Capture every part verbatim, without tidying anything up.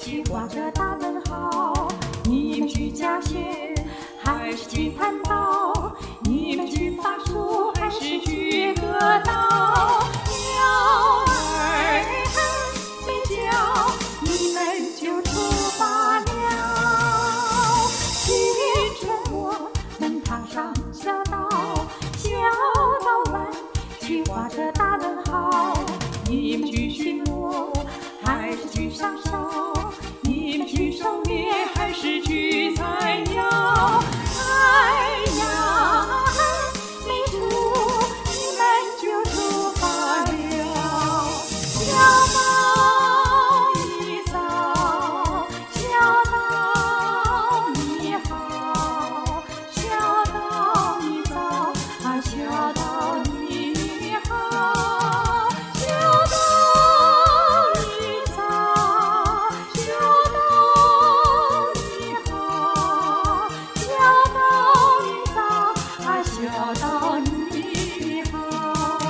去画着大问号。你们去加鞋，还是去弹刀？你们去法术，还是去割刀？鸟儿没叫，你们就出发了。清晨我们踏上小道，小道湾去画着大问号。你们去巡逻，还是去上哨？你们去狩猎，还是去采药？太阳没出，你们就出发了。小岛你早，小岛你好，小岛你早啊，小岛你好，小岛你早，小岛你好，小岛你早啊，小岛你好。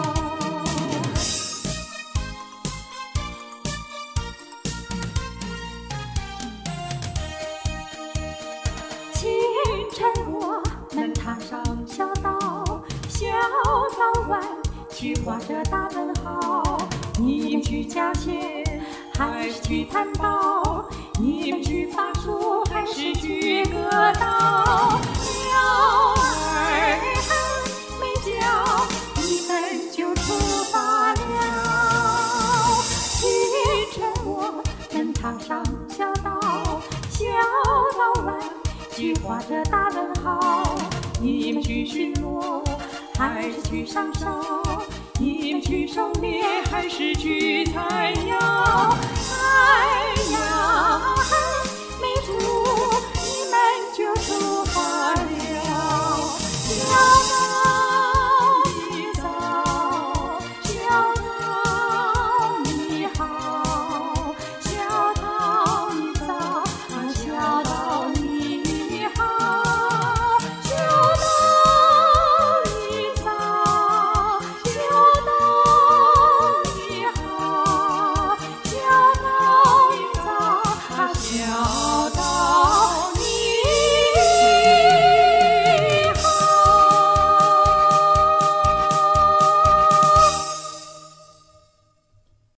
清晨我们踏上小道，小道湾去画着大问号。你们去加鞋，还是去弹刀？你们去法术，还是去割刀？鸟儿没叫，你们就出发了。清晨我们踏上小道，小道湾去画着大问号。你们去巡逻，还是去上哨？你们去狩猎，还是去采药？